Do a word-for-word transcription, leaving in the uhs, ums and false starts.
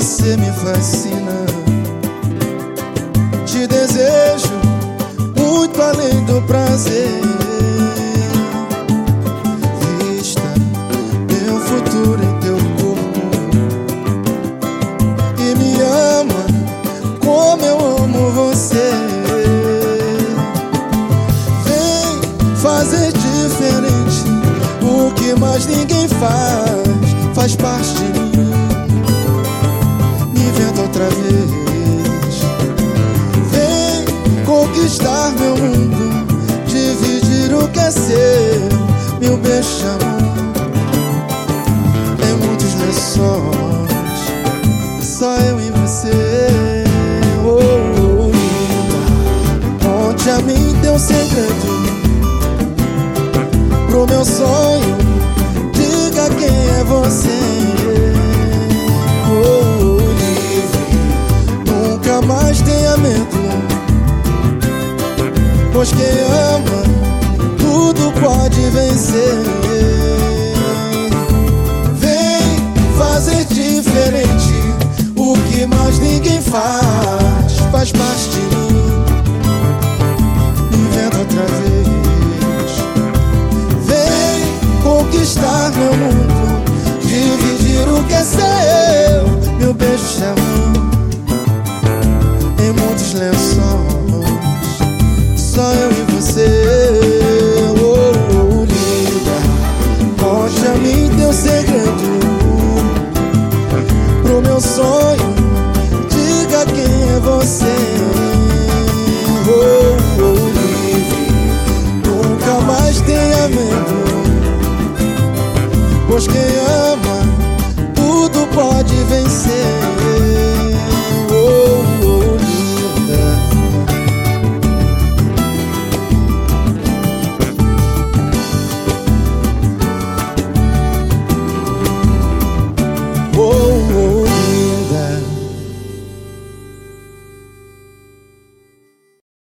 Você me fascina, te desejo muito além do prazer. Vista meu futuro em teu corpo e me ama como eu amo você. Vem fazer diferente o que mais ninguém faz, faz parte de mim. Outra vez, vem conquistar meu mundo, dividir o que é seu, meu beijo-amor. Em muitos lençóis, só eu e você. Oh, oh, linda, conte a mim teu segredo, pro meu sonho, diga quem é você. Mas tenha medo, pois quem ama tudo pode vencer. Vem fazer diferente o que mais ninguém faz, faz parte de mim. Inventa outra vez, vem conquistar meu mundo, dividir o que é seu, meu beijo-amor. Em muitos lençóis, só eu e você. Oh, oh, linda, conte a mim teu segredo, pro meu sonho, diga quem é você. Oh, oh, livre, nunca mais tenha medo, pois quem ama